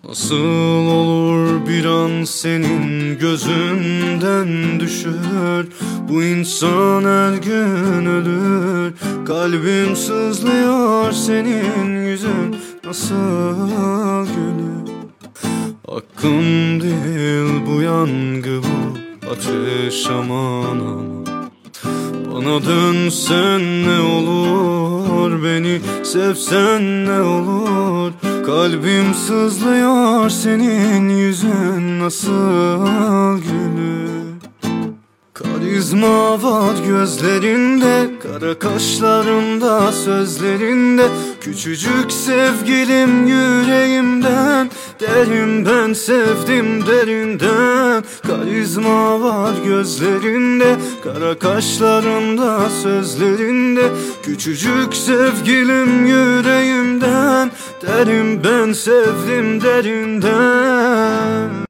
Nasıl olur bir an senin gözünden düşür? Bu insan her gün ölür. Kalbim sızlıyor senin yüzün nasıl gülür? Hakkım değil bu yangı, bu ateş, aman aman. Bana dönsen ne olur, beni sevsen ne olur? Kalbim sızlıyor senin yüzün nasıl gülür? Karizma var gözlerinde, kara kaşlarında, sözlerinde. Küçücük sevgilim yüreğimden, derim ben sevdim derinden. Karizma var gözlerinde, kara kaşlarında, sözlerinde. Küçücük sevgilim yüreğimden, derim ben sevdim derinden.